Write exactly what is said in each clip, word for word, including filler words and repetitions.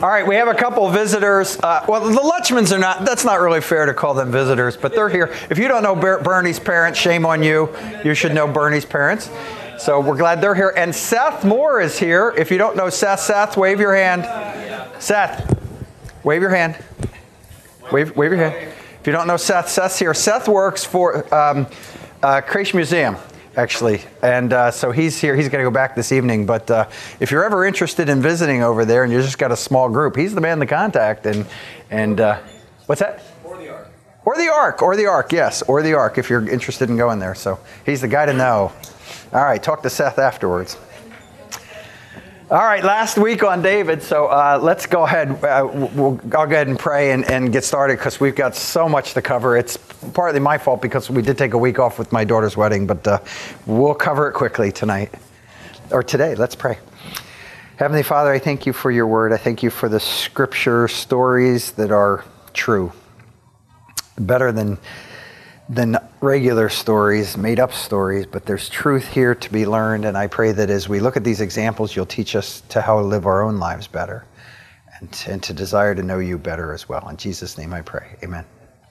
All right, we have a couple of visitors. Uh, well, the Lutchmans are not, that's not really fair to call them visitors, but they're here. If you don't know Ber- Bernie's parents, shame on you. You should know Bernie's parents. So we're glad they're here. And Seth Moore is here. If you don't know Seth, Seth, wave your hand. Seth, wave your hand. Wave, wave your hand. If you don't know Seth, Seth's here. Seth works for um, uh, Creation Museum, actually. And uh, so he's here. He's going to go back this evening. But uh, if you're ever interested in visiting over there and you just got a small group, he's the man to contact. And, and uh, what's that? Or the Ark. Or the Ark. Or the Ark, yes. Or the Ark, if you're interested in going there. So he's the guy to know. All right, talk to Seth afterwards. All right, last week on David, so uh, let's go ahead. Uh, we'll, I'll go ahead and pray and, and get started because we've got so much to cover. It's partly my fault because we did take a week off with my daughter's wedding, but uh, we'll cover it quickly tonight, or today. Let's pray. Heavenly Father, I thank you for your word. I thank you for the scripture stories that are true, better than than regular stories, made-up stories, but there's truth here to be learned, and I pray that as we look at these examples, you'll teach us to how to live our own lives better and, and to desire to know you better as well. In Jesus' name I pray, amen.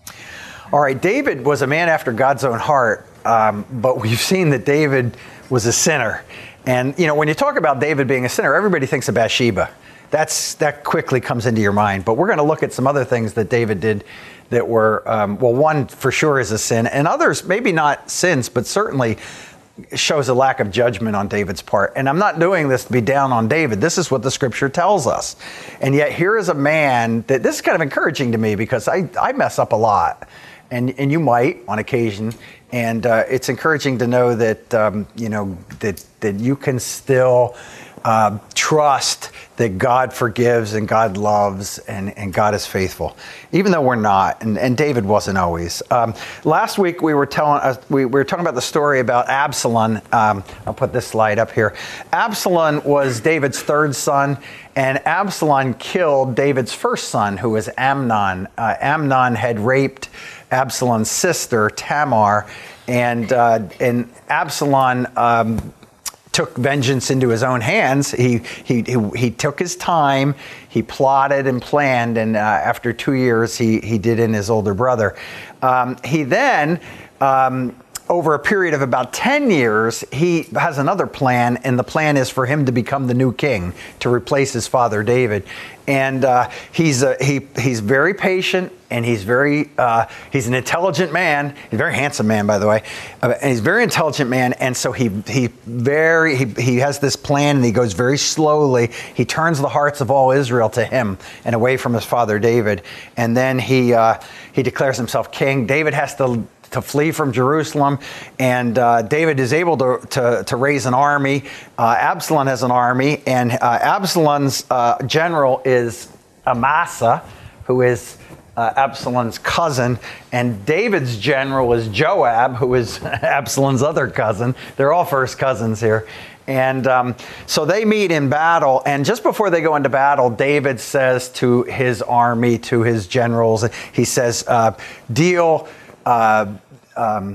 All right, David was a man after God's own heart, um, but we've seen that David was a sinner. And, you know, when you talk about David being a sinner, everybody thinks of Bathsheba. That's, that quickly comes into your mind, but we're going to look at some other things that David did that were, um, well, one for sure is a sin, and others maybe not sins, but certainly shows a lack of judgment on David's part. And I'm not doing this to be down on David. This is what the scripture tells us. And yet here is a man that, this is kind of encouraging to me because I, I mess up a lot, and, and you might on occasion. And uh, it's encouraging to know that, um, you know, that, that you can still uh, trust that God forgives and God loves and, and God is faithful, even though we're not. And, and David wasn't always. Um, last week we were telling uh, we, we were talking about the story about Absalom. Um, I'll put this slide up here. Absalom was David's third son, and Absalom killed David's first son, who was Amnon. Uh, Amnon had raped Absalom's sister Tamar, and uh, and Absalom Um, took vengeance into his own hands. He, he he he took his time. He plotted and planned, and uh, after two years, he he did in his older brother. Um, he then, um, over a period of about ten years, he has another plan, and the plan is for him to become the new king, to replace his father David. And uh, he's a, he he's very patient, and he's very uh, he's an intelligent man. He's a very handsome man, by the way. Uh, and he's a very intelligent man, and so he he very he, he has this plan, and he goes very slowly. He turns the hearts of all Israel to him and away from his father David, and then he uh, he declares himself king. David has to. to flee from Jerusalem, and uh, David is able to, to, to raise an army. Uh, Absalom has an army, and uh, Absalom's uh, general is Amasa, who is uh, Absalom's cousin, and David's general is Joab, who is Absalom's other cousin. They're all first cousins here. And um, so they meet in battle, and just before they go into battle, David says to his army, to his generals, he says, uh, deal Uh, um,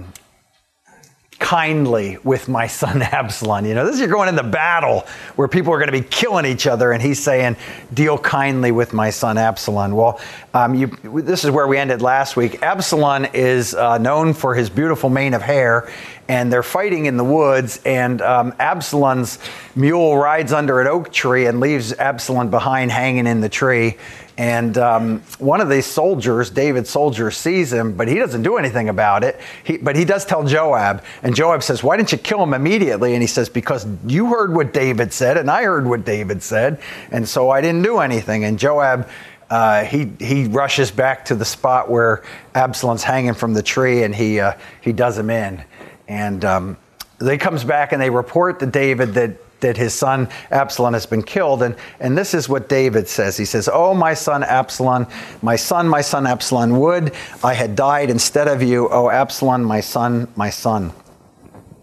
kindly with my son Absalom. You know, this is you're going into battle where people are going to be killing each other, and he's saying, deal kindly with my son Absalom. Well, um, you, this is where we ended last week. Absalom is uh, known for his beautiful mane of hair, and they're fighting in the woods, and um, Absalom's mule rides under an oak tree and leaves Absalom behind hanging in the tree. And um, one of these soldiers, David's soldier, sees him, but he doesn't do anything about it. He, but he does tell Joab, and Joab says, why didn't you kill him immediately? And he says, because you heard what David said, and I heard what David said, and so I didn't do anything. And Joab, uh, he he rushes back to the spot where Absalom's hanging from the tree, and he uh, he does him in. And um, they comes back, and they report to David that that his son Absalom has been killed. And, and this is what David says. He says, oh, my son Absalom, my son, my son Absalom, would I had died instead of you. Oh, Absalom, my son, my son.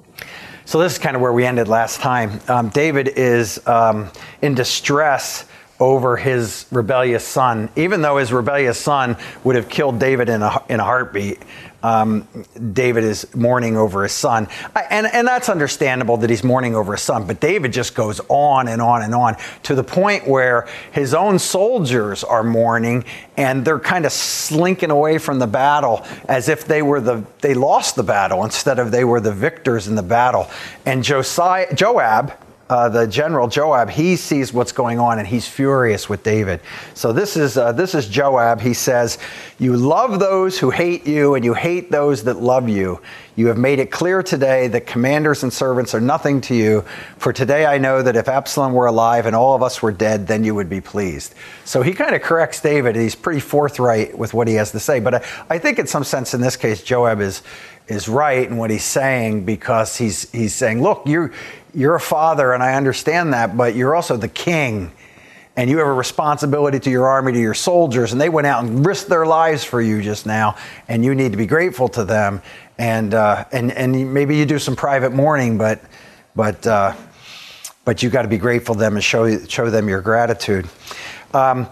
So this is kind of where we ended last time. Um, David is um, in distress over his rebellious son, even though his rebellious son would have killed David in a, in a heartbeat. Um, David is mourning over his son. And, and that's understandable that he's mourning over his son. But David just goes on and on and on to the point where his own soldiers are mourning and they're kind of slinking away from the battle as if they were the, they lost the battle instead of they were the victors in the battle. And Josiah, Joab, Uh, the general Joab, he sees what's going on and he's furious with David. So this is uh, this is Joab. He says, "You love those who hate you and you hate those that love you. You have made it clear today that commanders and servants are nothing to you. For today I know that if Absalom were alive and all of us were dead, then you would be pleased." So he kind of corrects David. He's pretty forthright with what he has to say. But I, I think in some sense in this case, Joab is is right in what he's saying, because he's he's saying, look, you're You're a father, and I understand that, but you're also the king, and you have a responsibility to your army, to your soldiers, and they went out and risked their lives for you just now, and you need to be grateful to them. And uh, and and maybe you do some private mourning, but but uh, but you got to be grateful to them and show show them your gratitude. Um,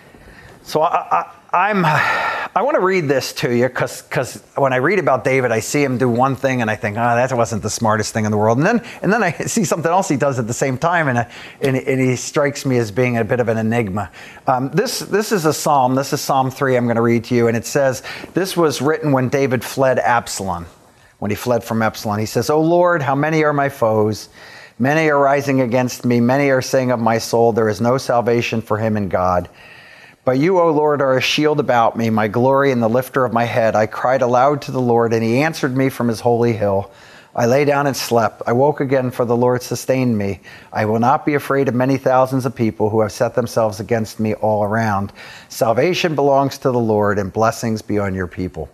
so I, I, I'm I want to read this to you because because when I read about David, I see him do one thing and I think, oh, that wasn't the smartest thing in the world. And then and then I see something else he does at the same time, and, I, and, and he strikes me as being a bit of an enigma. Um, this this is a psalm. This is Psalm three I'm going to read to you. And it says, this was written when David fled Absalom, when he fled from Absalom. He says, "O Lord, how many are my foes? Many are rising against me. Many are saying of my soul, there is no salvation for him in God. But you, O Lord, are a shield about me, my glory and the lifter of my head. I cried aloud to the Lord, and he answered me from his holy hill. I lay down and slept. I woke again, for the Lord sustained me. I will not be afraid of many thousands of people who have set themselves against me all around. Salvation belongs to the Lord, and blessings be on your people."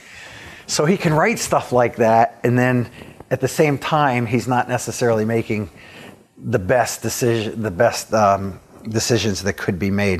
So he can write stuff like that, and then at the same time, he's not necessarily making the best decision, the best um, decisions that could be made.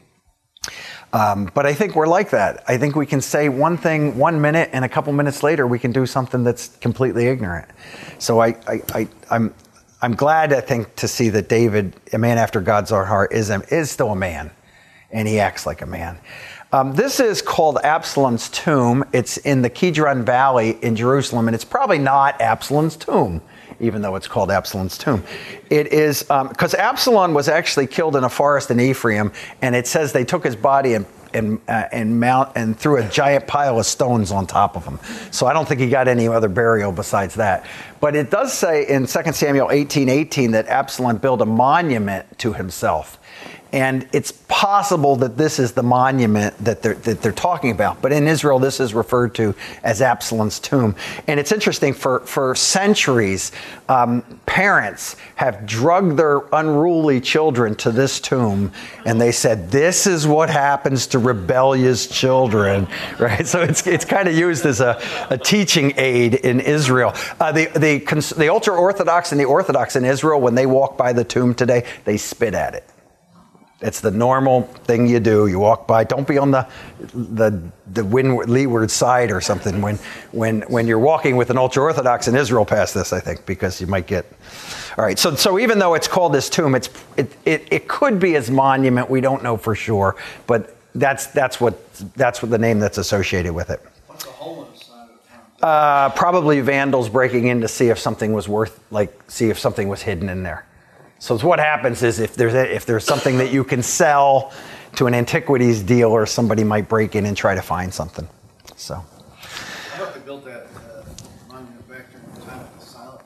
Um, but I think we're like that. I think we can say one thing one minute, and a couple minutes later we can do something that's completely ignorant. So I, I, I, I'm, I'm glad, I think, to see that David, a man after God's own heart, is a, is still a man, and he acts like a man. Um, this is called Absalom's tomb. It's in the Kidron Valley in Jerusalem, and it's probably not Absalom's tomb, even though it's called Absalom's tomb. It is, because um, Absalom was actually killed in a forest in Ephraim, and it says they took his body and and uh, and mount and threw a giant pile of stones on top of him. So I don't think he got any other burial besides that. But it does say in Second Samuel eighteen eighteen that Absalom built a monument to himself. And it's possible that this is the monument that they're, that they're talking about. But in Israel, this is referred to as Absalom's tomb. And it's interesting, for, for centuries, um, parents have drugged their unruly children to this tomb. And they said, this is what happens to rebellious children, right? So it's it's kind of used as a, a teaching aid in Israel. Uh, the, the, the ultra-Orthodox and the Orthodox in Israel, when they walk by the tomb today, they spit at it. It's the normal thing you do. You walk by. Don't be on the the the windward, leeward side or something when when when you're walking with an ultra-Orthodox in Israel past this, I think, because you might get. All right. So so even though it's called his tomb, it's it it, it could be his monument. We don't know for sure, but that's that's what that's what the name that's associated with it. What's the hole in the side of the tomb? Uh, probably vandals breaking in to see if something was worth, like, see if something was hidden in there. So what happens is if there's a, if there's something that you can sell to an antiquities deal, or somebody might break in and try to find something. So. How about they built that uh, monument back during the time of the silent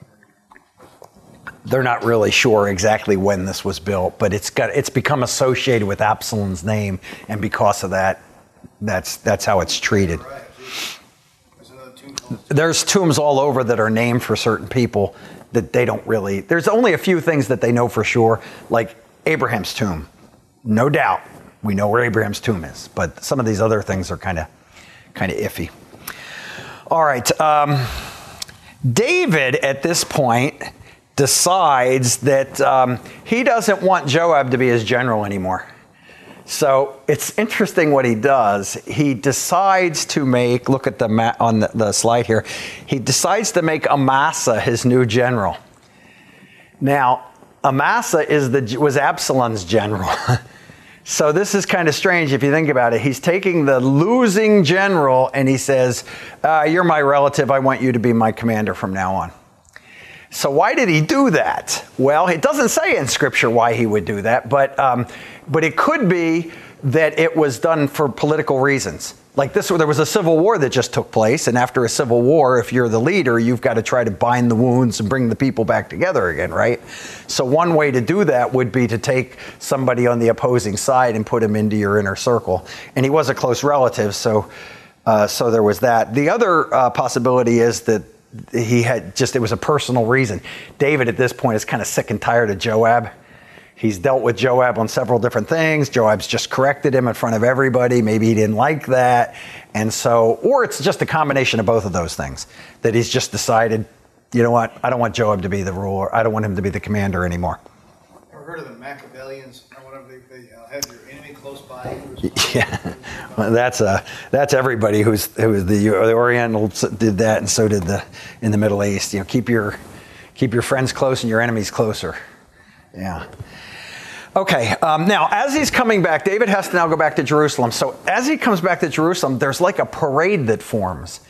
period? They're not really sure exactly when this was built, but it's got it's become associated with Absalom's name, and because of that, that's that's how it's treated. Right. There's another tomb called- There's tombs all over that are named for certain people that they don't really, there's only a few things that they know for sure, like Abraham's tomb. No doubt we know where Abraham's tomb is, but some of these other things are kind of kind of iffy. All right. Um, David, at this point, decides that um, he doesn't want Joab to be his general anymore. So it's interesting what he does. He decides to make, look at the ma- on the, the slide here, he decides to make Amasa his new general. Now, Amasa is the was Absalom's general. So this is kind of strange if you think about it. He's taking the losing general and he says, uh, you're my relative. I want you to be my commander from now on. So why did he do that? Well, it doesn't say in Scripture why he would do that, but um, but it could be that it was done for political reasons. Like this, there was a civil war that just took place, and after a civil war, if you're the leader, you've got to try to bind the wounds and bring the people back together again, right? So one way to do that would be to take somebody on the opposing side and put him into your inner circle. And he was a close relative, so uh, so there was that. The other uh, possibility is that he had just, it was a personal reason. David at this point is kind of sick and tired of Joab. He's dealt with Joab on several different things. Joab's just corrected him in front of everybody. Maybe he didn't like that. And so, or it's just a combination of both of those things, that he's just decided, you know what, I don't want Joab to be the ruler. I don't want him to be the commander anymore. Ever heard of the Machiavellians? Or whatever they, they uh, have your enemy close by. Yeah, well, that's uh, that's everybody who's who's the the Orientals did that, and so did the in the Middle East. You know, keep your keep your friends close and your enemies closer. Yeah. Okay. Um, now, as he's coming back, David has to now go back to Jerusalem. So as he comes back to Jerusalem, there's like a parade that forms.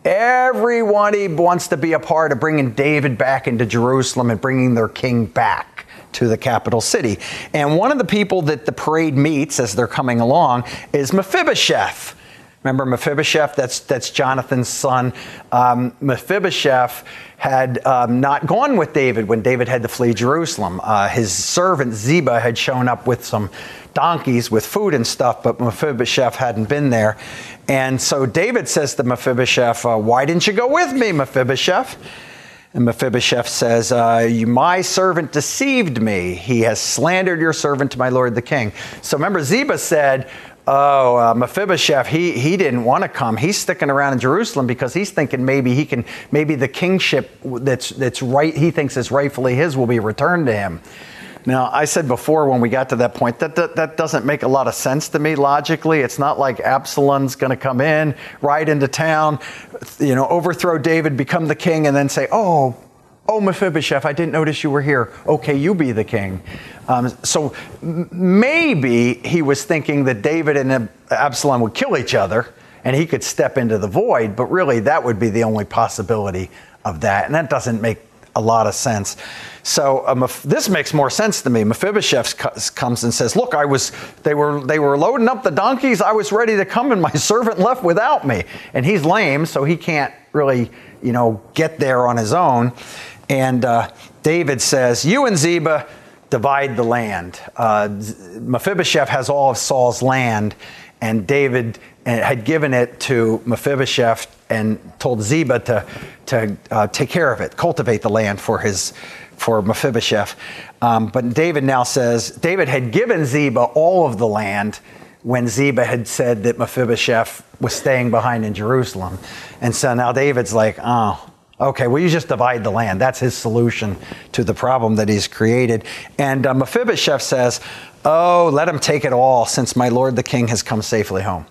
Everybody wants to be a part of bringing David back into Jerusalem and bringing their king back to the capital city. And one of the people that the parade meets as they're coming along is Mephibosheth. Remember Mephibosheth? That's that's Jonathan's son. Um, Mephibosheth had um, not gone with David when David had to flee Jerusalem. Uh, his servant Ziba had shown up with some donkeys with food and stuff, but Mephibosheth hadn't been there. And so David says to Mephibosheth, uh, why didn't you go with me, Mephibosheth? And Mephibosheth says, uh, you, my servant deceived me. He has slandered your servant to my lord the king. So remember, Ziba said, oh, uh, Mephibosheth, he, he didn't want to come. He's sticking around in Jerusalem because he's thinking maybe he can, maybe the kingship that's, that's right, he thinks is rightfully his will be returned to him. Now, I said before when we got to that point, that, that that doesn't make a lot of sense to me logically. It's not like Absalom's going to come in, ride into town, you know, overthrow David, become the king, and then say, oh, oh, Mephibosheth, I didn't notice you were here. Okay, you be the king. Um, so m- maybe he was thinking that David and Absalom would kill each other and he could step into the void, but really that would be the only possibility of that. And that doesn't make a lot of sense. So um, this makes more sense to me. Mephibosheth comes and says, look, I was, they were, they were loading up the donkeys. I was ready to come and my servant left without me. And he's lame, so he can't really, you know, get there on his own. And uh, David says, you and Ziba divide the land. Uh, Mephibosheth has all of Saul's land, and David had given it to Mephibosheth and told Ziba to to uh, take care of it, cultivate the land for his for Mephibosheth. Um, but David now says David had given Ziba all of the land when Ziba had said that Mephibosheth was staying behind in Jerusalem, and so now David's like, oh. Okay, well, you just divide the land. That's his solution to the problem that he's created. And uh, Mephibosheth says, oh, let him take it all since my lord the king has come safely home.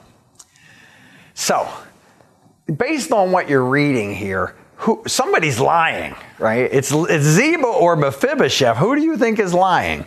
So, based on what you're reading here, who, somebody's lying, right? It's, it's Ziba or Mephibosheth. Who do you think is lying?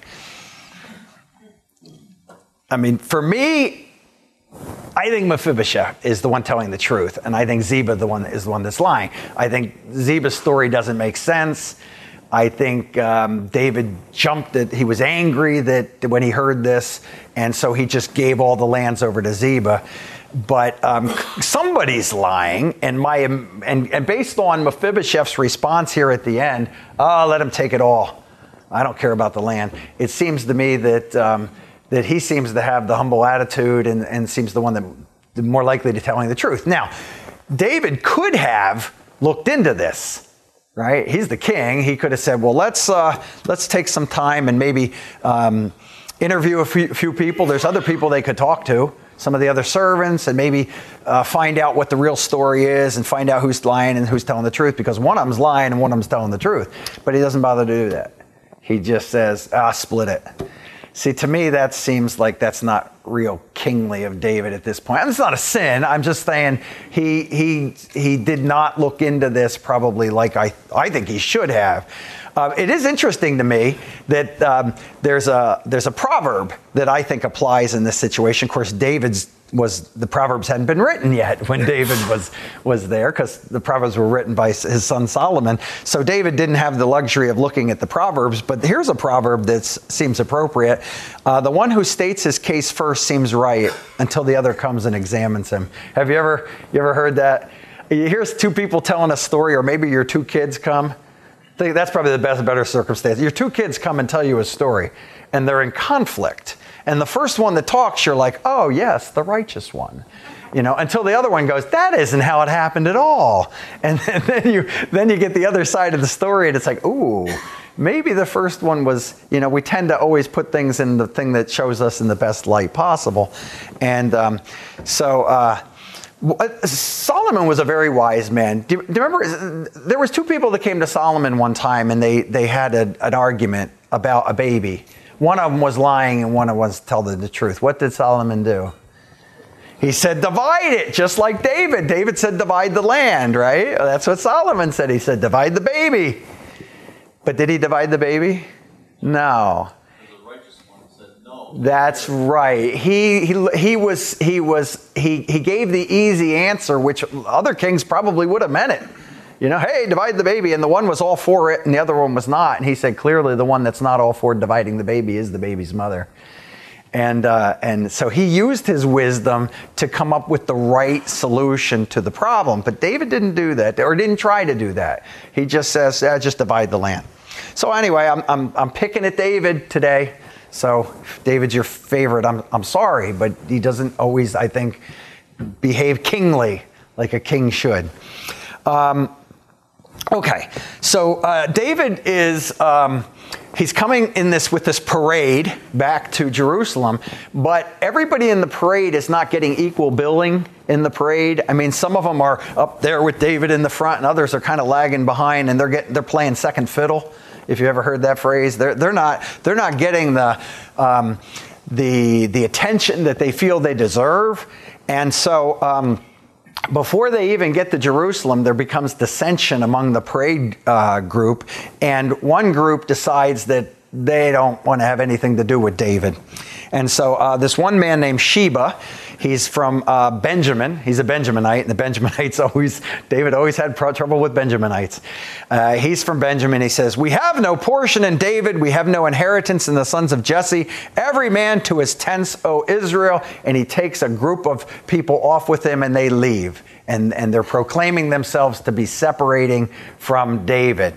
I mean, for me, I think Mephibosheth is the one telling the truth, and I think Ziba the one is the one that's lying. I think Ziba's story doesn't make sense. I think um, David jumped at, he was angry that when he heard this, and so he just gave all the lands over to Ziba. But um, somebody's lying, and my and, and based on Mephibosheth's response here at the end, oh, let him take it all. I don't care about the land. It seems to me that um, that he seems to have the humble attitude and, and seems the one that the more likely to telling the truth. Now, David could have looked into this, right? He's the king. He could have said, well, let's uh, let's take some time and maybe um, interview a few, few people. There's other people they could talk to, some of the other servants, and maybe uh, find out what the real story is and find out who's lying and who's telling the truth, because one of them's lying and one of them's telling the truth. But he doesn't bother to do that. He just says, ah, split it. See, to me, that seems like that's not real kingly of David at this point. And it's not a sin. I'm just saying he he he did not look into this probably like I I think he should have. Uh, it is interesting to me that um, there's a there's a proverb that I think applies in this situation. Of course, David's was the Proverbs hadn't been written yet when David was was there, because the Proverbs were written by his son Solomon. So David didn't have the luxury of looking at the Proverbs. But here's a proverb that seems appropriate. Uh, the one who states his case first seems right until the other comes and examines him. Have you ever you ever heard that? Here's two people telling a story, or maybe your two kids come. I think that's probably the best, better circumstance. Your two kids come and tell you a story, and they're in conflict. And the first one that talks, you're like, oh, yes, the righteous one. You know, until the other one goes, that isn't how it happened at all. And then you then you get the other side of the story, and it's like, ooh, maybe the first one was, you know, we tend to always put things in the thing that shows us in the best light possible. And um, so uh, Solomon was a very wise man. Do you, do you remember, there was two people that came to Solomon one time, and they, they had a, an argument about a baby. One of them was lying and one of them was telling the truth. What did Solomon do? He said, divide it, just like David. David said, divide the land, right? That's what Solomon said. He said, divide the baby. But did he divide the baby? No. The righteous one said no. That's right. He he he was he was he he gave the easy answer, which other kings probably would have meant it. You know, hey, divide the baby. And the one was all for it and the other one was not. And he said, clearly the one that's not all for dividing the baby is the baby's mother. And uh, and so he used his wisdom to come up with the right solution to the problem. But David didn't do that, or didn't try to do that. He just says, yeah, just divide the land. So anyway, I'm I'm I'm picking at David today. So if David's your favorite, I'm I'm sorry, but he doesn't always, I think, behave kingly like a king should. Um, Okay, so uh, David is, um, he's coming in this with this parade back to Jerusalem, but everybody in the parade is not getting equal billing in the parade. I mean, some of them are up there with David in the front, and others are kind of lagging behind, and they're getting, they're playing second fiddle. If you ever heard that phrase, they're they're not they're not getting the um, the the attention that they feel they deserve, and so. Um, Before they even get to Jerusalem, there becomes dissension among the parade uh, group, and one group decides that they don't want to have anything to do with David. And so uh, this one man named Sheba, he's from uh, Benjamin. He's a Benjaminite, and the Benjaminites always, David always had trouble with Benjaminites. Uh, he's from Benjamin. He says, we have no portion in David. We have no inheritance in the sons of Jesse. Every man to his tents, O Israel. And he takes a group of people off with him, and they leave. And, and they're proclaiming themselves to be separating from David.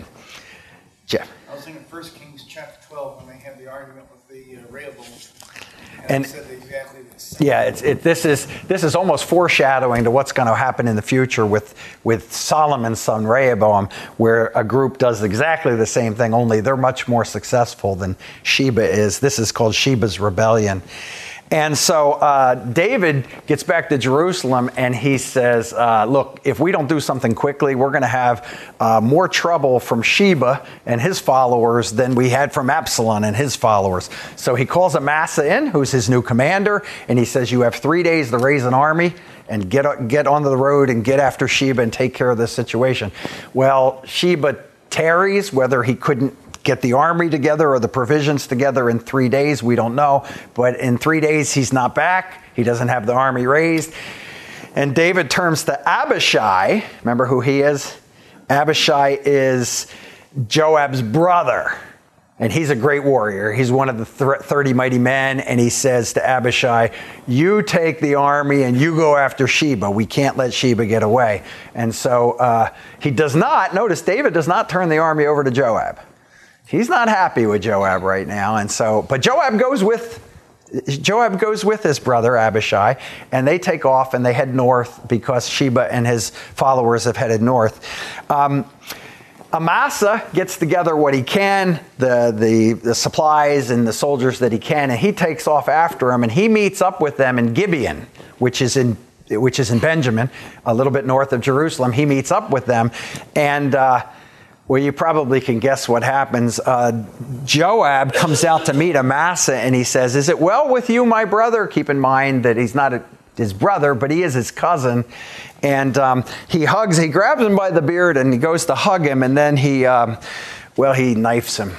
Jeff. I was thinking First Kings chapter twelve when they have the argument with the uh, Rehoboam. And, And- they said exactly the same. Yeah, it's, it, this is this is almost foreshadowing to what's going to happen in the future with, with Solomon's son Rehoboam, where a group does exactly the same thing, only they're much more successful than Sheba is. This is called Sheba's Rebellion. And so uh, David gets back to Jerusalem, and he says, uh, look, if we don't do something quickly, we're going to have uh, more trouble from Sheba and his followers than we had from Absalom and his followers. So he calls Amasa in, who's his new commander, and he says, you have three days to raise an army and get, get onto the road and get after Sheba and take care of this situation. Well, Sheba tarries, whether he couldn't get the army together or the provisions together in three days, we don't know. But in three days, he's not back. He doesn't have the army raised. And David turns to Abishai. Remember who he is? Abishai is Joab's brother. And he's a great warrior. He's one of the thirty mighty men. And he says to Abishai, you take the army and you go after Sheba. We can't let Sheba get away. And so uh, he does not, notice David does not turn the army over to Joab. He's not happy with Joab right now, and so, but Joab goes with, Joab goes with his brother Abishai, and they take off and they head north because Sheba and his followers have headed north. Um, Amasa gets together what he can, the, the, the supplies and the soldiers that he can, and he takes off after them, and he meets up with them in Gibeon, which is in which is in Benjamin, a little bit north of Jerusalem. He meets up with them, and uh, Well, you probably can guess what happens. Uh, Joab comes out to meet Amasa, and he says, "Is it well with you, my brother?" Keep in mind that he's not a, his brother, but he is his cousin. And um, he hugs, he grabs him by the beard, and he goes to hug him, and then he, um, well, he knifes him.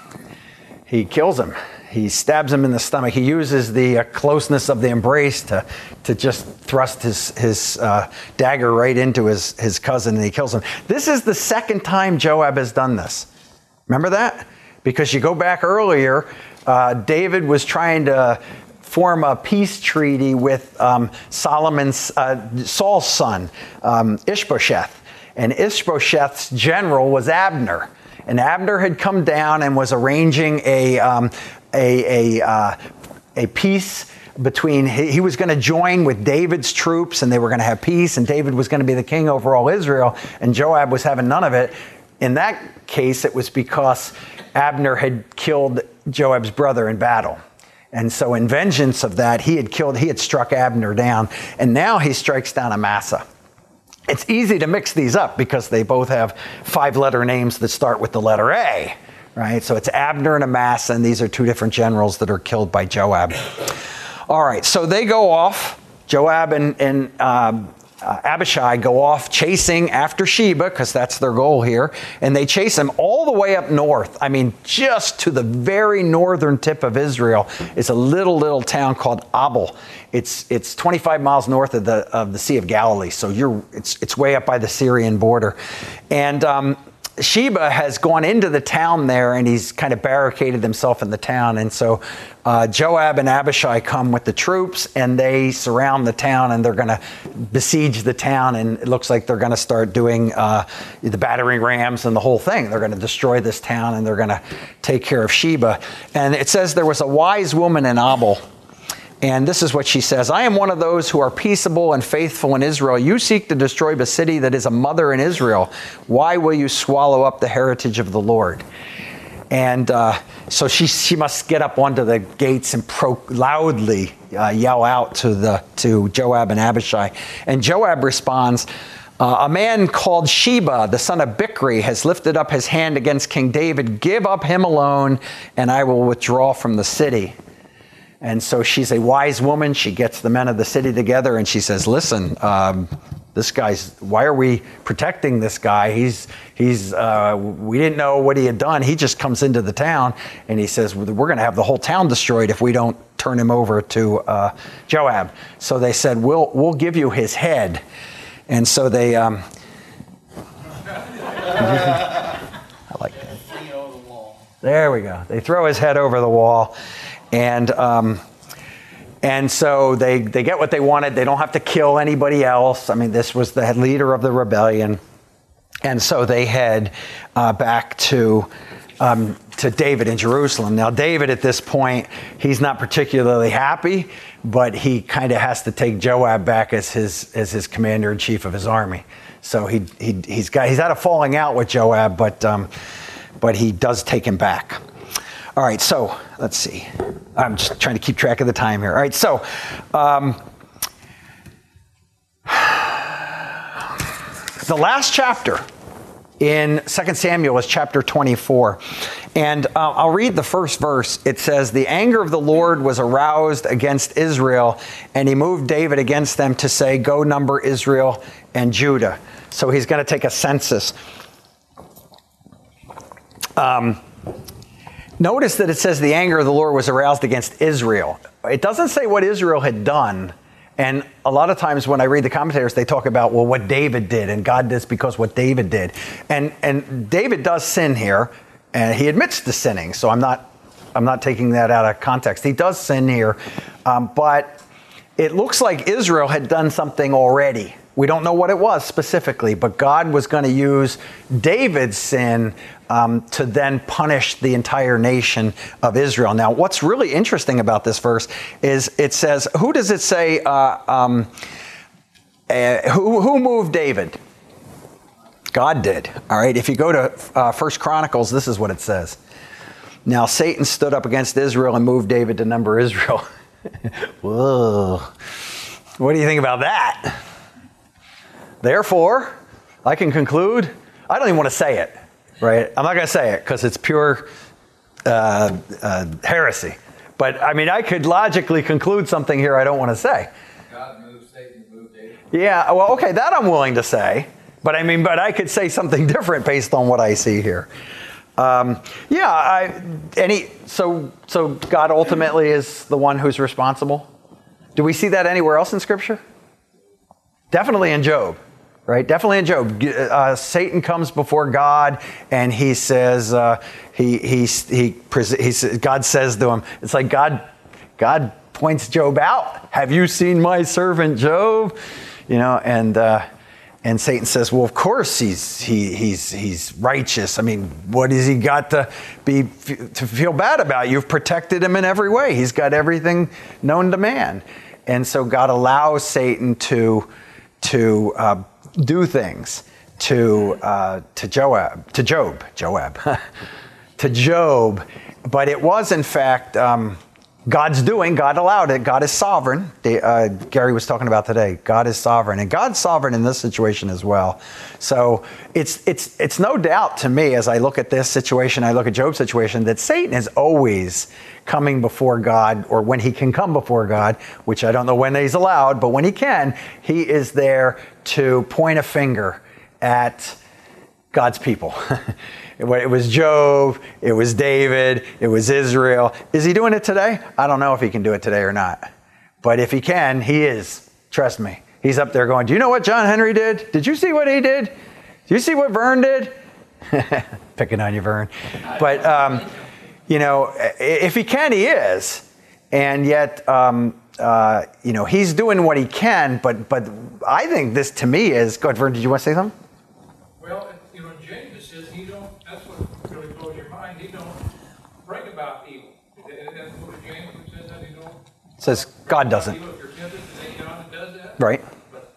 He kills him. He stabs him in the stomach. He uses the uh, closeness of the embrace to, to just thrust his, his uh, dagger right into his, his cousin, and he kills him. This is the second time Joab has done this. Remember that? Because you go back earlier, uh, David was trying to form a peace treaty with um, Solomon's, uh, Saul's son, um, Ishbosheth. And Ishbosheth's general was Abner. And Abner had come down and was arranging a, um, a, a, uh, a peace between, he, he was going to join with David's troops, and they were going to have peace, and David was going to be the king over all Israel, and Joab was having none of it. In that case, it was because Abner had killed Joab's brother in battle. And so in vengeance of that, he had killed, he had struck Abner down, and now he strikes down Amasa. It's easy to mix these up because they both have five-letter names that start with the letter A, right? So it's Abner and Amasa, and these are two different generals that are killed by Joab. All right, so they go off. Joab and, and um, uh, Abishai go off chasing after Sheba, because that's their goal here, and they chase him all the way up north. I mean, just to the very northern tip of Israel is a little, little town called Abel. It's it's twenty-five miles north of the of the Sea of Galilee, so you're it's it's way up by the Syrian border, and um, Sheba has gone into the town there, and he's kind of barricaded himself in the town. And so uh, Joab and Abishai come with the troops, and they surround the town, and they're going to besiege the town. And it looks like they're going to start doing uh, the battering rams and the whole thing. They're going to destroy this town, and they're going to take care of Sheba. And it says there was a wise woman in Abel. And this is what she says: "I am one of those who are peaceable and faithful in Israel. You seek to destroy the city that is a mother in Israel. Why will you swallow up the heritage of the Lord?" And uh, so she she must get up onto the gates and pro- loudly uh, yell out to the to Joab and Abishai. And Joab responds, uh, "A man called Sheba, the son of Bichri, has lifted up his hand against King David. Give up him alone, and I will withdraw from the city." And so she's a wise woman. She gets the men of the city together, and she says, "Listen, um, this guy's, why are we protecting this guy? He's, he's, uh, we didn't know what he had done. He just comes into the town," and he says, "We're going to have the whole town destroyed if we don't turn him over to uh, Joab." So they said, we'll, we'll give you his head. And so they, um, I like that. There we go. They throw his head over the wall. And um, and so they, they get what they wanted. They don't have to kill anybody else. I mean, this was the leader of the rebellion. And so they head uh, back to um, to David in Jerusalem. Now, David at this point, he's not particularly happy, but he kind of has to take Joab back as his as his commander-in-chief of his army. So he he he's got he's had a falling out with Joab, but um, but he does take him back. All right, so let's see. I'm just trying to keep track of the time here. All right, so um, the last chapter in Second Samuel is chapter twenty-four. And uh, I'll read the first verse. It says, "The anger of the Lord was aroused against Israel, and he moved David against them to say, 'Go number Israel and Judah.'" So he's going to take a census. Um, notice that it says the anger of the Lord was aroused against Israel. It doesn't say what Israel had done. And a lot of times when I read the commentators, they talk about, well, what David did, and God did because what David did. And and David does sin here, and he admits to sinning. So I'm not I'm not taking that out of context. He does sin here, um, but it looks like Israel had done something already. We don't know what it was specifically, but God was going to use David's sin um, to then punish the entire nation of Israel. Now, what's really interesting about this verse is it says, who does it say, uh, um, uh, who, who moved David? God did. All right. If you go to uh, First Chronicles, this is what it says. "Now Satan stood up against Israel and moved David to number Israel." Whoa. What do you think about that? "Therefore, I can conclude," I don't even want to say it. right? I'm not going to say it because it's pure uh, uh, heresy. But, I mean, I could logically conclude something here I don't want to say. God moved Satan to move David. Yeah, well, okay, that I'm willing to say. But, I mean, but I could say something different based on what I see here. Um, yeah, I, any, so, so God ultimately is the one who's responsible? Do we see that anywhere else in Scripture? Definitely in Job. Right, definitely in Job, uh, Satan comes before God, and he says, uh, he he he, he says, God says to him, it's like God, God points Job out. Have you seen my servant Job? You know, and uh, and Satan says, well, of course he's he he's he's righteous. I mean, what has he got to be to feel bad about? You've protected him in every way. He's got everything known to man, and so God allows Satan to to uh, do things to uh, to Joab, to Job, Joab, to Job, but it was in fact um, God's doing. God allowed it. God is sovereign. The, uh, Gary was talking about today. God is sovereign, and God's sovereign in this situation as well. So it's it's it's no doubt to me as I look at this situation, I look at Job's situation, that Satan is always coming before God, or when he can come before God, which I don't know when he's allowed, but when he can, he is there to point a finger at God's people. It was Job, it was David, it was Israel. Is he doing it today? I don't know if he can do it today or not. But if he can, he is. Trust me. He's up there going, do you know what John Henry did? Did you see what he did? Did you see what Vern did? Picking on you, Vern. But, um, you know, if he can, he is. And yet, um, uh, you know, he's doing what he can. But but I think this, to me, is... Go ahead, Vern, did you want to say something? Well, you know, James says he don't, that's what really blows your mind, he don't bring about evil. That's what James says that he don't. It says God doesn't. Evil. If you're tempted, then God does that. Right. But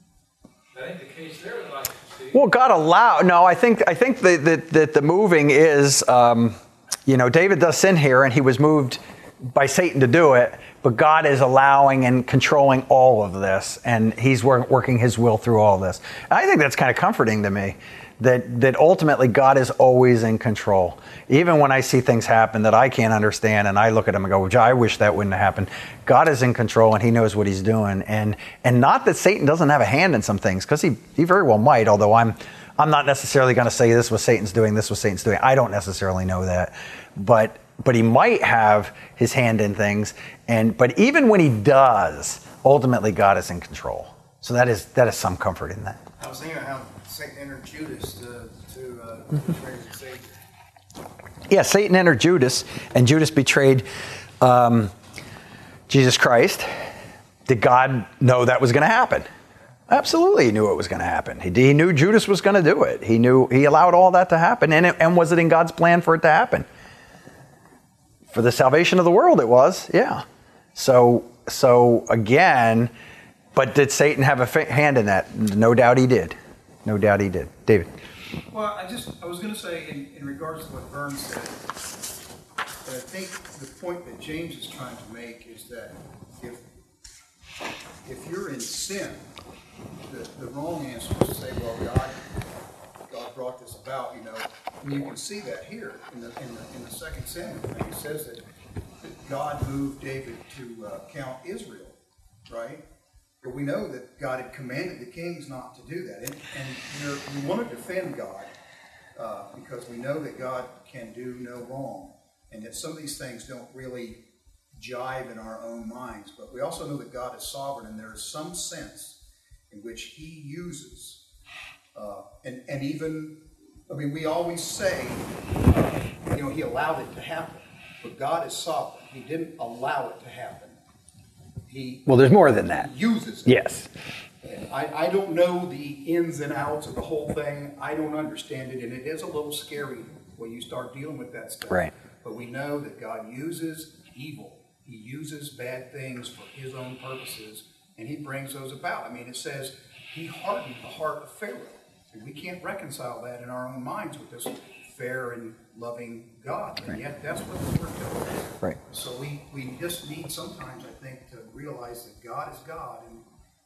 that ain't the case there, like you see. Well, God allowed... No, I think I think that the, the, the moving is... Um, you know, David does sin here, and he was moved by Satan to do it, but God is allowing and controlling all of this, and he's work, working his will through all this. And I think that's kind of comforting to me, that that ultimately God is always in control. Even when I see things happen that I can't understand, and I look at them and go, I wish that wouldn't have happened. God is in control, and he knows what he's doing. And and not that Satan doesn't have a hand in some things, because he, he very well might, although I'm I'm not necessarily going to say this was Satan's doing, this was Satan's doing. I don't necessarily know that. But but he might have his hand in things. And but even when he does, ultimately God is in control. So that is that is some comfort in that. I was thinking how Satan entered Judas to, to uh, betray the Savior. Yeah, Satan entered Judas, and Judas betrayed um, Jesus Christ. Did God know that was going to happen? Absolutely, he knew it was going to happen. He, he knew Judas was going to do it. He knew he allowed all that to happen. And, it, and was it in God's plan for it to happen? For the salvation of the world, it was. Yeah. So, so again, but did Satan have a fa- hand in that? No doubt he did. No doubt he did. David. Well, I just, I was going to say in, in regards to what Vern said, that I think the point that James is trying to make is that if if you're in sin, the, the wrong answer is to say, well, God, God brought this about, you know. And you can see that here in the in the, in the second Samuel. And he says that, that God moved David to uh, count Israel, right? But we know that God had commanded the kings not to do that. And, and we're, we want to defend God uh, because we know that God can do no wrong, and that some of these things don't really jive in our own minds. But we also know that God is sovereign, and there is some sense in which he uses, uh, and, and even, I mean, we always say, uh, you know, he allowed it to happen. But God is sovereign. He didn't allow it to happen. He, Well, there's more than that. He uses it. Yes. And I, I don't know the ins and outs of the whole thing. I don't understand it, and it is a little scary when you start dealing with that stuff. Right. But we know that God uses evil. He uses bad things for his own purposes, and he brings those about. I mean, it says he hardened the heart of Pharaoh. And we can't reconcile that in our own minds with this fair and loving God. And Right. yet that's what the Lord does. Right. So we, we just need sometimes, I think, to realize that God is God, and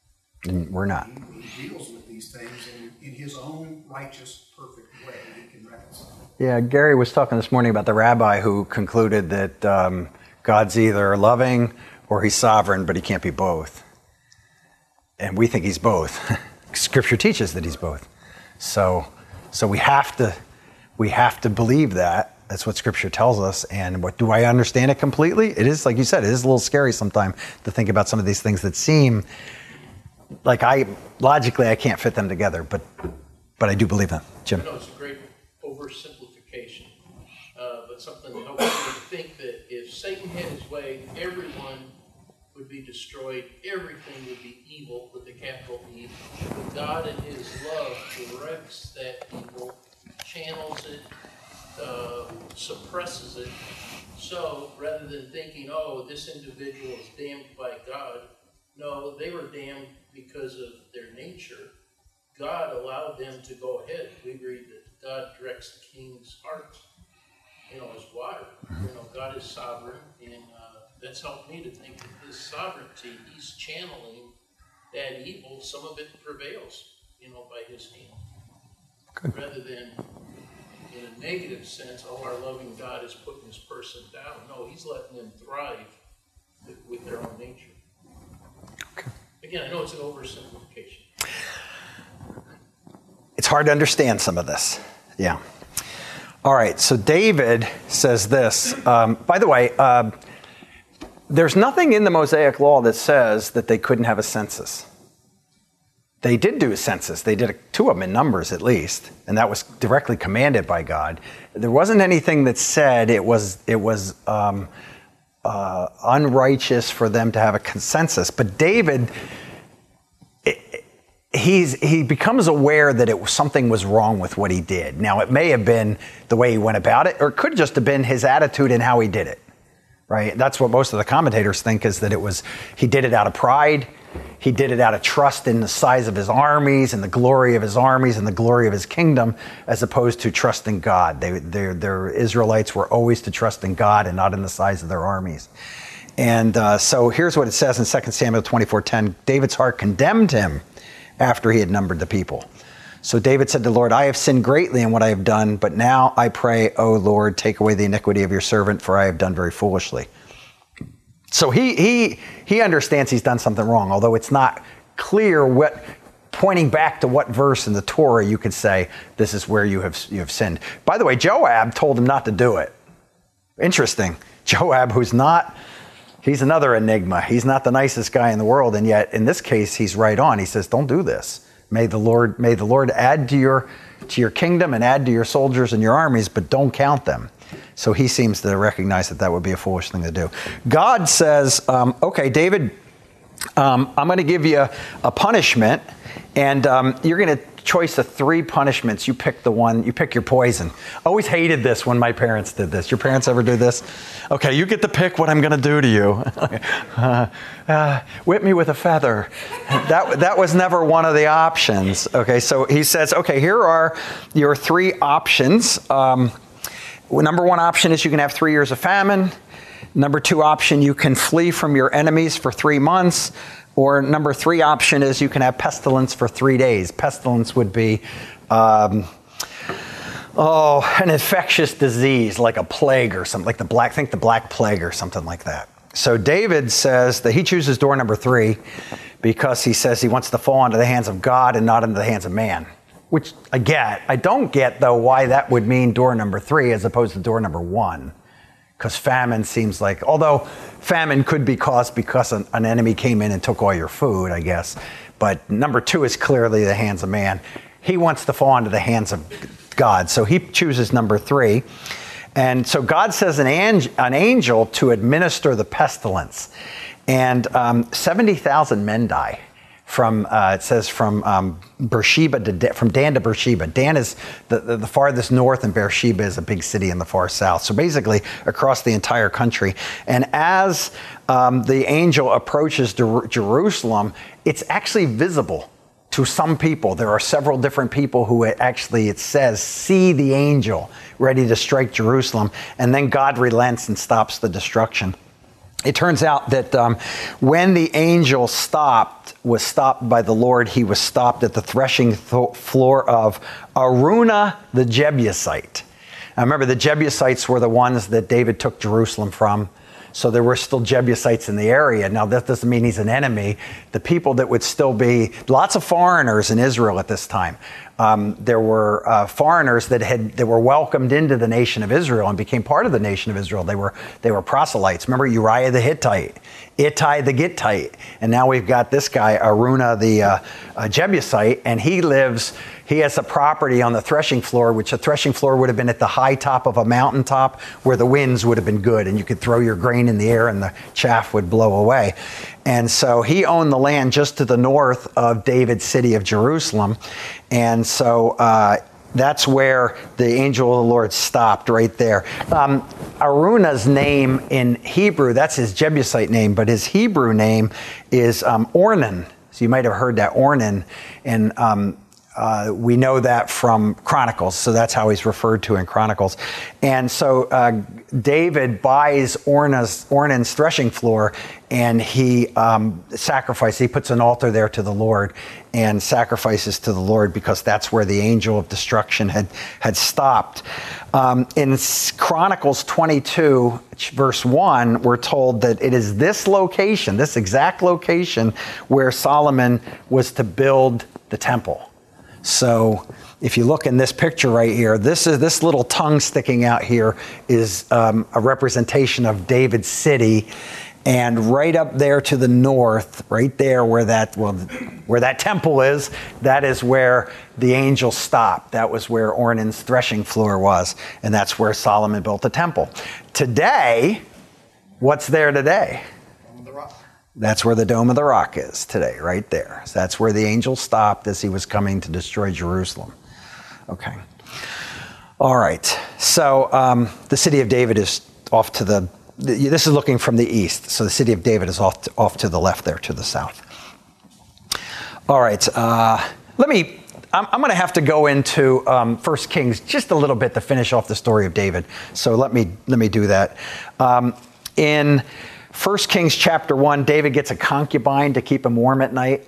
And we're not. He, he deals with these things in, in his own righteous, perfect way. He can reconcile. Yeah, Gary was talking this morning about the rabbi who concluded that um, God's either loving or he's sovereign, but he can't be both. And we think he's both. Scripture teaches that he's both. So, so we have to, we have to believe that. That's what Scripture tells us. And what do I understand it completely? It is, like you said, it is a little scary sometimes to think about some of these things that seem like I logically I can't fit them together, but but I do believe them. Jim. I know it's a great oversimplification, uh, but something that helps me to think that if Satan had his way, everyone would be destroyed, everything would be evil with a capital E. But God in his love directs that evil, channels it, uh, suppresses it. So rather than thinking, oh, this individual is damned by God, no, they were damned because of their nature. God allowed them to go ahead. We read that God directs the king's heart, you know, as water. You know, God is sovereign, and uh, that's helped me to think that his sovereignty, he's channeling that evil. Some of it prevails, you know, by his hand. Good. Rather than in a negative sense, oh, our loving God is putting this person down. No, he's letting them thrive with, with their own nature. Okay. Again, I know it's an oversimplification. It's hard to understand some of this. Yeah. All right. So David says this. Um, by the way, uh, there's nothing in the Mosaic Law that says that they couldn't have a census. They did do a census. They did a, two of them in Numbers at least, and that was directly commanded by God. There wasn't anything that said it was it was um, uh, unrighteous for them to have a consensus. But David, it, he's he becomes aware that it something was wrong with what he did. Now, it may have been the way he went about it, or it could just have been his attitude and how he did it. Right? That's what most of the commentators think, is that it was he did it out of pride. He did it out of trust in the size of his armies and the glory of his armies and the glory of his kingdom, as opposed to trusting God. They, their Israelites were always to trust in God and not in the size of their armies. And uh, so here's what it says in Second Samuel twenty-four ten. David's heart condemned him after he had numbered the people. So David said to the Lord, I have sinned greatly in what I have done, but now I pray, O Lord, take away the iniquity of your servant, for I have done very foolishly. So he he he understands he's done something wrong, although it's not clear what, pointing back to what verse in the Torah you could say, this is where you have you have sinned. By the way, Joab told him not to do it. Interesting. Joab, who's not, he's another enigma. He's not the nicest guy in the world, and yet in this case, he's right on. He says, don't do this. May the Lord may the Lord add to your to your kingdom and add to your soldiers and your armies, but don't count them. So he seems to recognize that that would be a foolish thing to do. God says, um, okay, David, um, I'm going to give you a, a punishment, and um, you're going to choice of three punishments. You pick the one, you pick your poison. Always hated this when my parents did this. Your parents ever do this? Okay, you get to pick what I'm going to do to you. uh, uh, whip me with a feather. That, that was never one of the options. Okay, so he says, okay, here are your three options. Um, Number one option is you can have three years of famine. Number two option, you can flee from your enemies for three months. Or number three option is you can have pestilence for three days. Pestilence would be, um, oh, an infectious disease like a plague or something, like the black, think the Black Plague or something like that. So David says that he chooses door number three because he says he wants to fall into the hands of God and not into the hands of man. Which I get. I don't get, though, why that would mean door number three as opposed to door number one. Because famine seems like, although famine could be caused because an, an enemy came in and took all your food, I guess. But number two is clearly the hands of man. He wants to fall into the hands of God. So he chooses number three. And so God says an, ang- an angel to administer the pestilence. And um, seventy thousand men die. From uh, it says from um, Beersheba to da- from Dan to Beersheba. Dan is the, the, the farthest north, and Beersheba is a big city in the far south. So basically across the entire country. And as um, the angel approaches Jer- Jerusalem, it's actually visible to some people. There are several different people who actually, it says, see the angel ready to strike Jerusalem, and then God relents and stops the destruction. it turns out that um, when the angel stopped, was stopped by the Lord, he was stopped at the threshing th- floor of Araunah the Jebusite. Now remember, the Jebusites were the ones that David took Jerusalem from. So there were still Jebusites in the area. Now, that doesn't mean he's an enemy. The people that would still be, lots of foreigners in Israel at this time. Um, there were uh, foreigners that had that were welcomed into the nation of Israel and became part of the nation of Israel. They were they were proselytes. Remember Uriah the Hittite, Ittai the Gittite, and now we've got this guy Araunah the uh, uh, Jebusite, and he lives. He has a property on the threshing floor, which a threshing floor would have been at the high top of a mountaintop where the winds would have been good, and you could throw your grain in the air and the chaff would blow away. And so he owned the land just to the north of David's city of Jerusalem. And so uh, that's where the angel of the Lord stopped, right there. Um, Araunah's name in Hebrew, that's his Jebusite name, but his Hebrew name is um, Ornan. So you might have heard that, Ornan. And um, Uh, we know that from Chronicles, so that's how he's referred to in Chronicles. And so uh, David buys Orna's, Ornan's threshing floor, and he um, sacrifices. He puts an altar there to the Lord and sacrifices to the Lord because that's where the angel of destruction had, had stopped. Um, in Chronicles twenty-two, verse one, we're told that it is this location, this exact location, where Solomon was to build the temple. So if you look in this picture right here, this is this little tongue sticking out here is um, a representation of David's city. And right up there to the north, right there where that well, where that temple is, that is where the angel stopped. That was where Ornan's threshing floor was. And that's where Solomon built the temple. Today, what's there today? That's where the Dome of the Rock is today, right there. So that's where the angel stopped as he was coming to destroy Jerusalem. Okay. All right. So um, the city of David is off to the, this is looking from the east. So the city of David is off to, off to the left there, to the south. All right. Uh, let me, I'm, I'm going to have to go into um, First Kings just a little bit to finish off the story of David. So let me, let me do that. Um, in First Kings chapter one, David gets a concubine to keep him warm at night.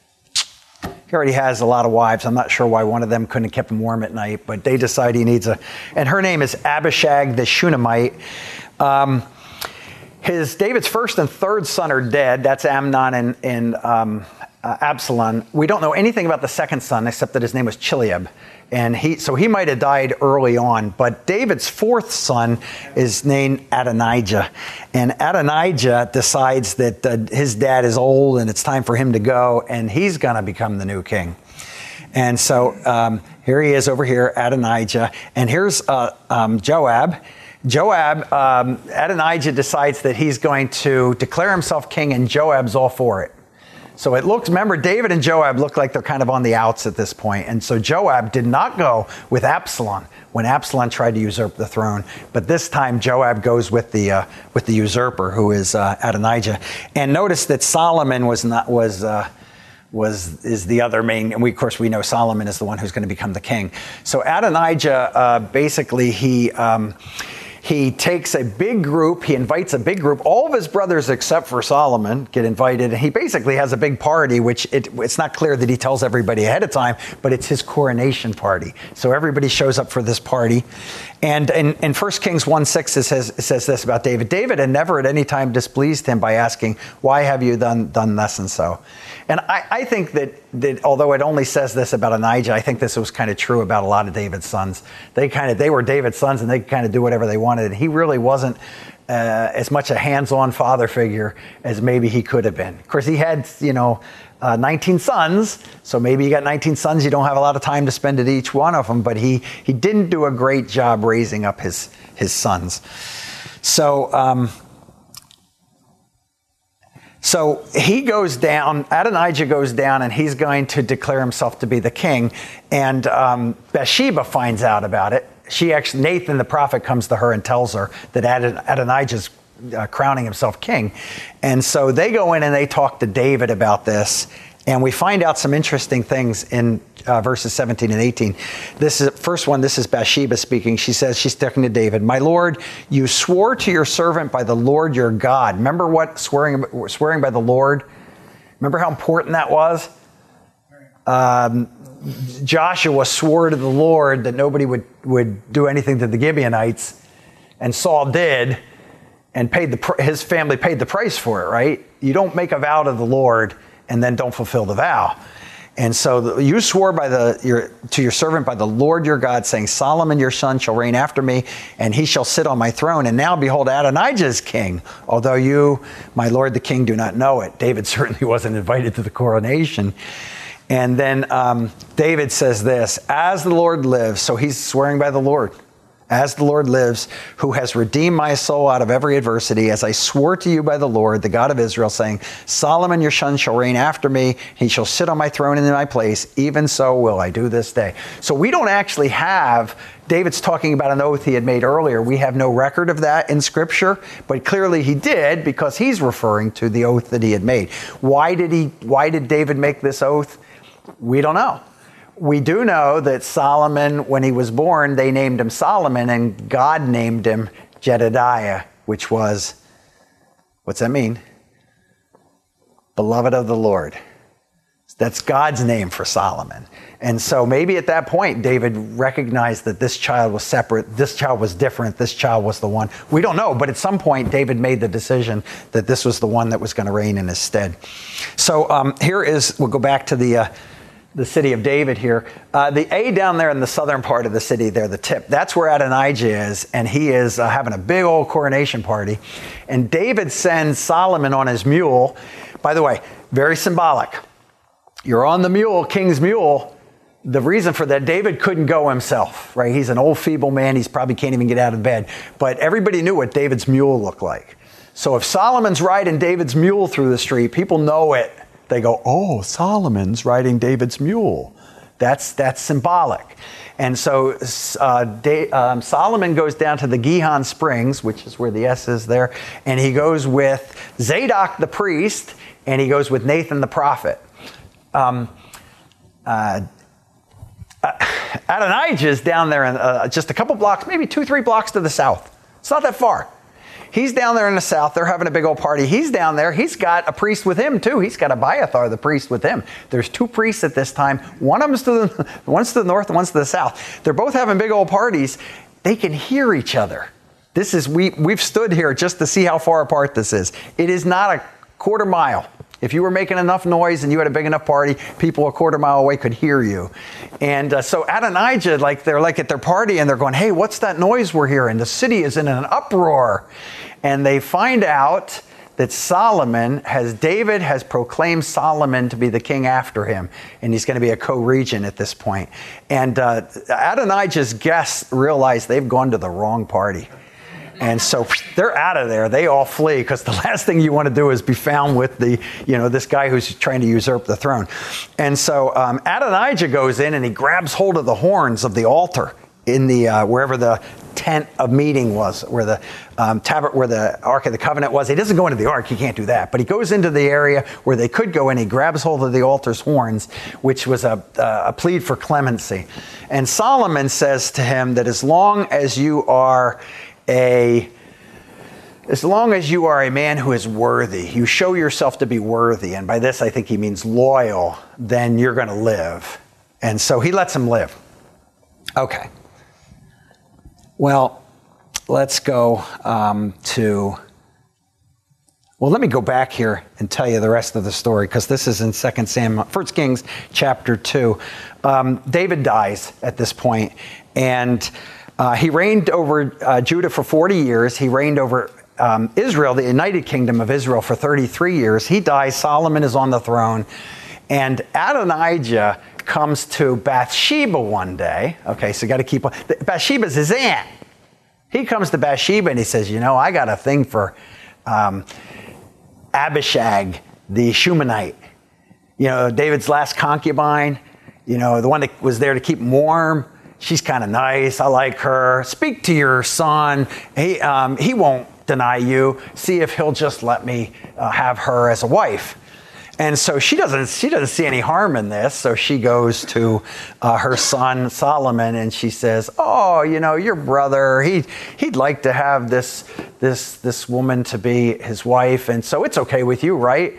He already has a lot of wives. I'm not sure why one of them couldn't have kept him warm at night, but they decide he needs a, and her name is Abishag the Shunammite. Um, his David's first and third son are dead. That's Amnon and, and um, uh, Absalom. We don't know anything about the second son except that his name was Chileab. And he, so he might have died early on, but David's fourth son is named Adonijah. And Adonijah decides that uh, his dad is old and it's time for him to go, and he's going to become the new king. And so um, here he is over here, Adonijah. And here's uh, um, Joab. Joab, um, Adonijah decides that he's going to declare himself king, and Joab's all for it. So it looks, remember, David and Joab look like they're kind of on the outs at this point. And so Joab did not go with Absalom when Absalom tried to usurp the throne. But this time Joab goes with the uh, with the usurper, who is uh, Adonijah. And notice that Solomon was not was uh, was is the other main. And we, of course, we know Solomon is the one who's going to become the king. So Adonijah uh, basically he. Um, He takes a big group, he invites a big group, all of his brothers except for Solomon get invited, and he basically has a big party, which it, it's not clear that he tells everybody ahead of time, but it's his coronation party. So everybody shows up for this party. And in, in First Kings one six, it says, it says this about David. David had never at any time displeased him by asking, why have you done, done thus and so? And I, I think that, that although it only says this about Adonijah, I think this was kind of true about a lot of David's sons. They kind of, they were David's sons and they kind of do whatever they wanted. And he really wasn't uh, as much a hands-on father figure as maybe he could have been. Of course, he had, you know, uh, nineteen sons. So maybe you got nineteen sons. You don't have a lot of time to spend at each one of them. But he, he didn't do a great job raising up his, his sons. So, um, So he goes down, Adonijah goes down, and he's going to declare himself to be the king. And um, Bathsheba finds out about it. She actually, Nathan the prophet comes to her and tells her that Adon, Adonijah's uh, crowning himself king. And so they go in and they talk to David about this. And we find out some interesting things in uh, verses seventeen and eighteen. This is first one. This is Bathsheba speaking. She says, she's talking to David, "My Lord, you swore to your servant by the Lord your God." Remember what swearing, swearing by the Lord? Remember how important that was? Um, Joshua swore to the Lord that nobody would, would do anything to the Gibeonites, and Saul did, and paid the his family paid the price for it, right? You don't make a vow to the Lord and then don't fulfill the vow. And so the, you swore by the your, to your servant by the Lord your God, saying, "Solomon your son shall reign after me, and he shall sit on my throne. And now behold, Adonijah is king, although you, my lord the king, do not know it." David certainly wasn't invited to the coronation. And then um, David says this, "As the Lord lives," so he's swearing by the Lord, "as the Lord lives, who has redeemed my soul out of every adversity, as I swore to you by the Lord, the God of Israel, saying, Solomon your son shall reign after me, he shall sit on my throne and in my place, even so will I do this day." So we don't actually have, David's talking about an oath he had made earlier. We have no record of that in Scripture, but clearly he did, because he's referring to the oath that he had made. Why did he? Why did David make this oath? We don't know. We do know that Solomon, when he was born, they named him Solomon, and God named him Jedediah, which was, what's that mean? Beloved of the Lord. That's God's name for Solomon. And so maybe at that point, David recognized that this child was separate, this child was different, this child was the one. We don't know, but at some point, David made the decision that this was the one that was going to reign in his stead. So um, here is, we'll go back to the... Uh, the city of David here. Uh, the A down there in the southern part of the city there, the tip, that's where Adonijah is, and he is uh, having a big old coronation party. And David sends Solomon on his mule. By the way, very symbolic. You're on the mule, king's mule. The reason for that, David couldn't go himself, right? He's an old feeble man. He's probably can't even get out of bed. But everybody knew what David's mule looked like. So if Solomon's riding David's mule through the street, people know it. They go, "Oh, Solomon's riding David's mule." That's that's symbolic. And so uh, da- um, Solomon goes down to the Gihon Springs, which is where the S is there, and he goes with Zadok the priest, and he goes with Nathan the prophet. Um, uh, Adonijah is down there in, uh, just a couple blocks, maybe two, three blocks to the south. It's not that far. He's down there in the south. They're having a big old party. He's down there. He's got a priest with him, too. He's got Abiathar, the priest, with him. There's two priests at this time. One of them's to the, one's to the north and one's to the south. They're both having big old parties. They can hear each other. This is, we, we've stood here just to see how far apart this is. It is not a quarter mile. If you were making enough noise and you had a big enough party, people a quarter mile away could hear you. And uh, so Adonijah, like they're like at their party and they're going, "Hey, what's that noise we're hearing? The city is in an uproar." And they find out that Solomon has, David has proclaimed Solomon to be the king after him. And he's going to be a co-regent at this point. And uh, Adonijah's guests realize they've gone to the wrong party. And so they're out of there. They all flee, because the last thing you want to do is be found with the, you know, this guy who's trying to usurp the throne. And so um, Adonijah goes in and he grabs hold of the horns of the altar in the uh, wherever the tent of meeting was, where the um, tab- where the Ark of the Covenant was. He doesn't go into the Ark. He can't do that. But he goes into the area where they could go in. He grabs hold of the altar's horns, which was a, uh, a plea for clemency. And Solomon says to him that as long as you are a As long as you are a man who is worthy, you show yourself to be worthy, and by this I think he means loyal, then you're going to live. And so he lets him live. Okay. Well, let's go um, to... Well, let me go back here and tell you the rest of the story, because this is in Second Samuel, First Kings chapter two. Um, David dies at this point, and uh, he reigned over uh, Judah for forty years. He reigned over um, Israel, the United Kingdom of Israel, for thirty-three years. He dies. Solomon is on the throne, and Adonijah comes to Bathsheba one day. Okay, so you got to keep... Bathsheba's his aunt. He comes to Bathsheba and he says, you know, I got a thing for um, Abishag, the Shumanite. You know, David's last concubine. You know, the one that was there to keep him warm. She's kind of nice. I like her. Speak to your son. He, um, he won't deny you. See if he'll just let me uh, have her as a wife. And so she doesn't she doesn't see any harm in this. So she goes to uh, her son Solomon and she says, "Oh, you know, your brother, he he'd like to have this this this woman to be his wife, and so it's okay with you, right?"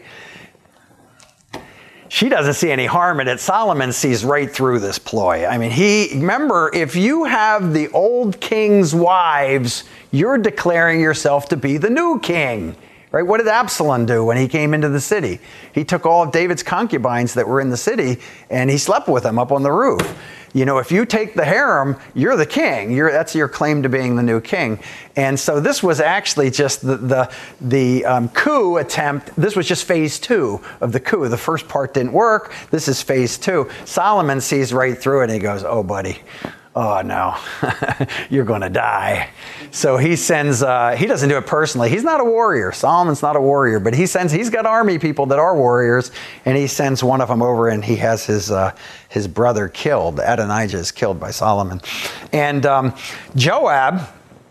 She doesn't see any harm in it. Solomon sees right through this ploy. I mean, he, remember, if you have the old king's wives, you're declaring yourself to be the new king, right? What did Absalom do when he came into the city? He took all of David's concubines that were in the city and he slept with them up on the roof. You know, if you take the harem, you're the king. You're, that's your claim to being the new king. And so this was actually just the the, the um, coup attempt. This was just phase two of the coup. The first part didn't work. This is phase two. Solomon sees right through it and he goes, "Oh, buddy. Oh, no, you're going to die." So he sends, uh, he doesn't do it personally. He's not a warrior. Solomon's not a warrior, but he sends, he's got army people that are warriors, and he sends one of them over and he has his uh, his brother killed. Adonijah is killed by Solomon. And um, Joab,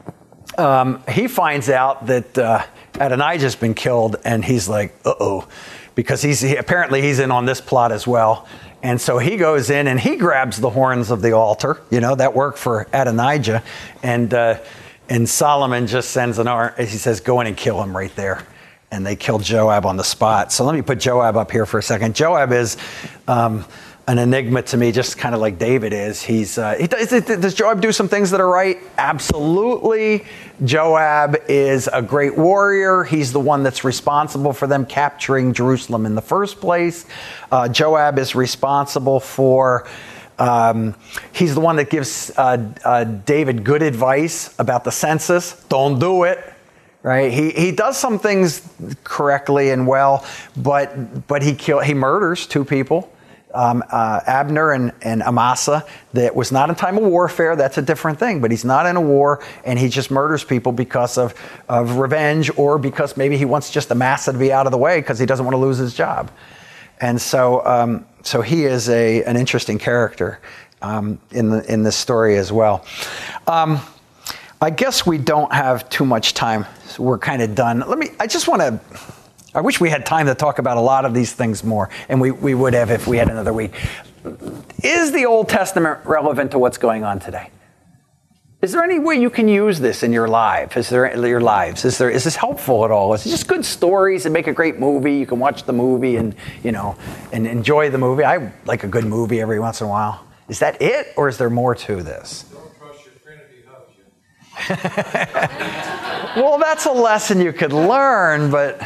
um, he finds out that uh, Adonijah's been killed, and he's like, uh-oh, because he's he, apparently he's in on this plot as well. And so he goes in and he grabs the horns of the altar, you know, that worked for Adonijah. And uh, and Solomon just sends an arm, he says, "Go in and kill him right there." And they kill Joab on the spot. So let me put Joab up here for a second. Joab is um, an enigma to me, just kind of like David is. He's uh, he does, does Joab do some things that are right? Absolutely. Joab is a great warrior. He's the one that's responsible for them capturing Jerusalem in the first place. Uh, Joab is responsible for, um, he's the one that gives uh, uh, David good advice about the census. Don't do it. Right? He he does some things correctly and well, but but he kill he murders two people. Um, uh, Abner and, and Amasa. That was not in time of warfare. That's a different thing. But he's not in a war, and he just murders people because of, of revenge, or because maybe he wants just Amasa to be out of the way because he doesn't want to lose his job. And so um, so he is a an interesting character um, in the in this story as well. Um, I guess we don't have too much time. So we're kind of done. Let me. I just want to. I wish we had time to talk about a lot of these things more, and we, we would have if we had another week. Is the Old Testament relevant to what's going on today? Is there any way you can use this in your life? Is there your lives? Is there is this helpful at all? Is it just good stories and make a great movie? You can watch the movie and you know and enjoy the movie. I like a good movie every once in a while. Is that it, or is there more to this? Don't trust your friend if he hugs you. Well, that's a lesson you could learn, but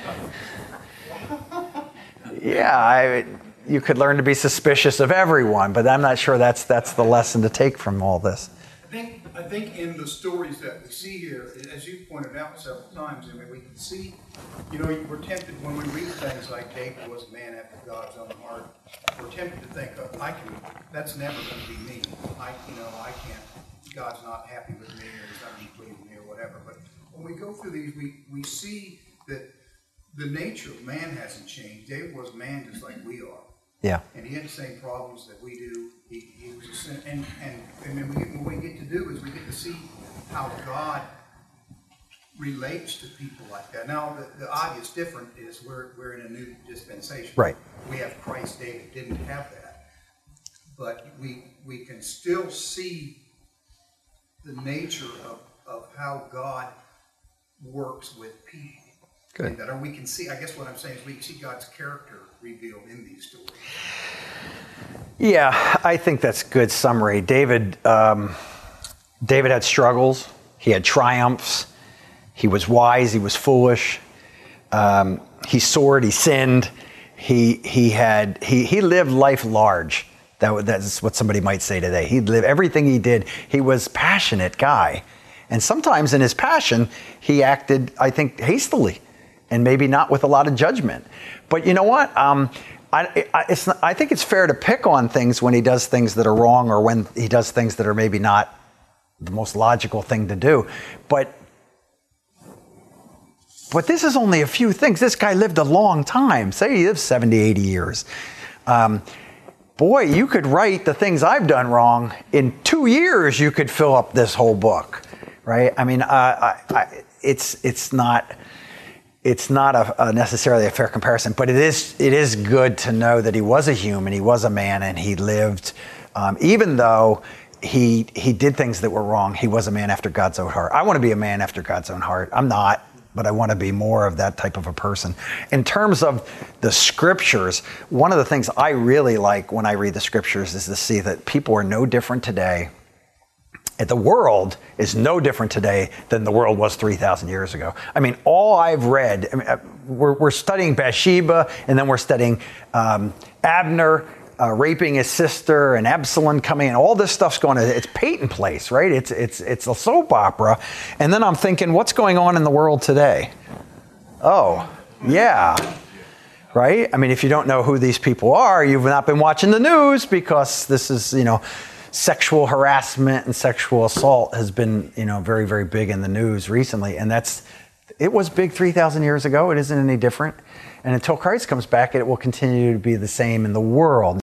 yeah, I, you could learn to be suspicious of everyone, but I'm not sure that's that's the lesson to take from all this. I think, I think in the stories that we see here, as you pointed out several times, I mean, we can see, you know, we're tempted when we read things like David was a man after God's own heart, we're tempted to think, oh, I can, that's never going to be me. I, you know, I can't, God's not happy with me, or he's not going to please me, or whatever. But when we go through these, we, we see that the nature of man hasn't changed. David was a man just like we are. Yeah. And he had the same problems that we do. He, he was a sin. And, and, and then we, what we get to do is we get to see how God relates to people like that. Now, the, the obvious difference is we're, we're in a new dispensation. Right. We have Christ. David didn't have that. But we, we can still see the nature of, of how God works with people. Good. That, or we can see, I guess what I'm saying is we can see God's character revealed in these stories. Yeah, I think that's a good summary. David, um, David had struggles. He had triumphs. He was wise. He was foolish. Um, he soared. He sinned. He he had he he lived life large. That that's what somebody might say today. He lived everything he did. He was a passionate guy, and sometimes in his passion, he acted, I think, hastily. And maybe not with a lot of judgment. But you know what? Um, I, I, it's not, I think it's fair to pick on things when he does things that are wrong, or when he does things that are maybe not the most logical thing to do. But, but this is only a few things. This guy lived a long time. Say he lived seventy, eighty years. Um, boy, you could write the things I've done wrong. In two years, you could fill up this whole book. Right? I mean, uh, I, I, it's it's not... it's not a, a necessarily a fair comparison, but it is it is good to know that he was a human, he was a man, and he lived, um, even though he he did things that were wrong. He was a man after God's own heart. I want to be a man after God's own heart. I'm not, but I want to be more of that type of a person. In terms of the scriptures, one of the things I really like when I read the scriptures is to see that people are no different today. The world is no different today than the world was three thousand years ago. I mean, all I've read, I mean, we're, we're studying Bathsheba, and then we're studying um, Abner uh, raping his sister, and Absalom coming in. All this stuff's going on. It's Peyton Place, right? It's it's it's a soap opera. And then I'm thinking, what's going on in the world today? Oh, yeah. Right? I mean, if you don't know who these people are, you've not been watching the news, because this is, you know, sexual harassment and sexual assault has been, you know, very, very big in the news recently. And that's, it was big three thousand years ago. It isn't any different. And until Christ comes back, it will continue to be the same in the world.